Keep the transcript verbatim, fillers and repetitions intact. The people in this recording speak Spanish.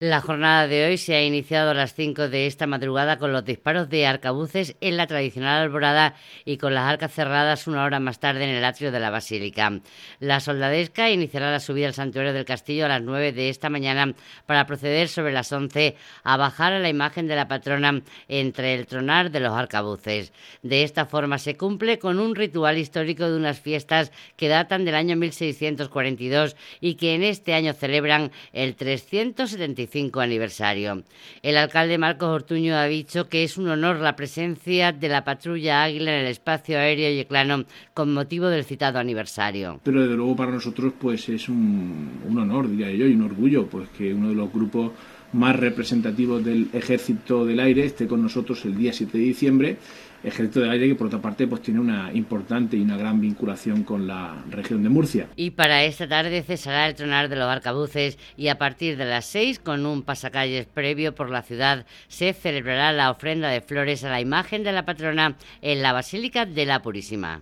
La jornada de hoy se ha iniciado a las cinco de esta madrugada con los disparos de arcabuces en la tradicional alborada y con las arcas cerradas una hora más tarde en el atrio de la Basílica. La soldadesca iniciará la subida al santuario del castillo a las nueve de esta mañana para proceder sobre las once a bajar a la imagen de la patrona entre el tronar de los arcabuces. De esta forma se cumple con un ritual histórico de unas fiestas que datan del año mil seiscientos cuarenta y dos y que en este año celebran el trescientos setenta y cinco aniversario. El alcalde Marcos Ortuño ha dicho que es un honor la presencia de la patrulla Águila en el espacio aéreo yeclano con motivo del citado aniversario. Pero desde luego para nosotros pues es un, un honor, diría yo, y un orgullo, pues que uno de los grupos más representativos del Ejército del Aire esté con nosotros el día siete de diciembre. Ejército del Aire que por otra parte pues tiene una importante y una gran vinculación con la región de Murcia. Y para esta tarde cesará el tronar de los arcabuces y a partir de las seis, con un pasacalles previo por la ciudad, se celebrará la ofrenda de flores a la imagen de la patrona en la Basílica de la Purísima.